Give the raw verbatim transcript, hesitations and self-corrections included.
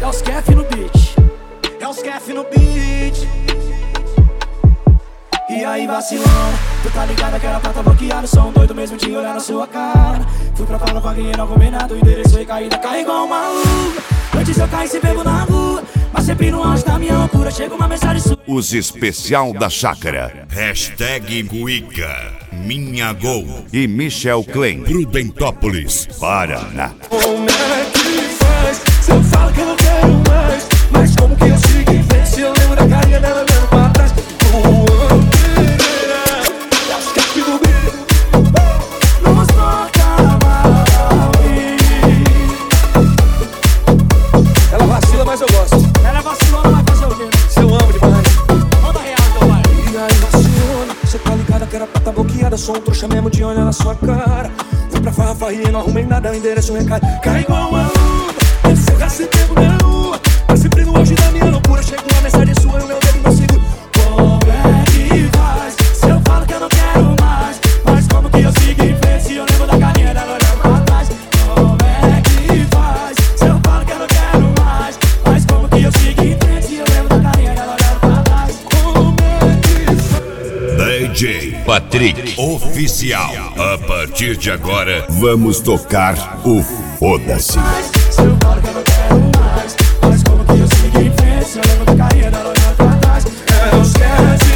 É os Kef no beat, é os Kef no beat. E aí vacilona, tu tá ligada que era pra tá bloqueado. Sou um doido mesmo de olhar na sua cara. Fui pra fala, paguei não combinado. O endereço foi caída, cai igual uma maluca. Antes eu caí se bebo na rua, mas sempre no auge da minha loucura. Chega uma mensagem sua. Os especial da chácara. Hashtag Cuica, Minha Gol E Michel Klein, Prudentópolis, Paraná. Como é que faz? Se eu falo que eu não quero mais, mas como que eu sigo em frente? Se eu lembro da carinha dela olhando pra trás. Ela vacila, mas eu gosto. Ela vacilona, mas fazer o quê? Se eu amo demais. Manda real, então vai. E aí vacilona, cê tá ligada que era pra tá bloqueada. Sou um trouxa mesmo de olhar na sua cara. Fui pra farra e não arrumei nada, o endereço recai. Cai igual uma luva, esse eu gastei tempo na rua. Mas sempre no auge da minha loucura. Chega uma mensagem sua, eu levo dedo no seguro. Como é que faz? Se eu falo que eu não quero mais, mas como que eu sigo em frente? Se eu lembro da carinha dela olhando pra trás. Como é que faz? Se eu falo que eu não quero mais, mas como que eu sigo em frente? Se eu lembro da carinha dela olhando pra trás. Como é que faz? D J Patrick Oficial. A partir de agora, Vamos tocar o Foda-se. Se eu falo que eu não quero mais, mas como que eu sigo em frente? Se eu lembro da carinha dela olhando pra trás. É os Kef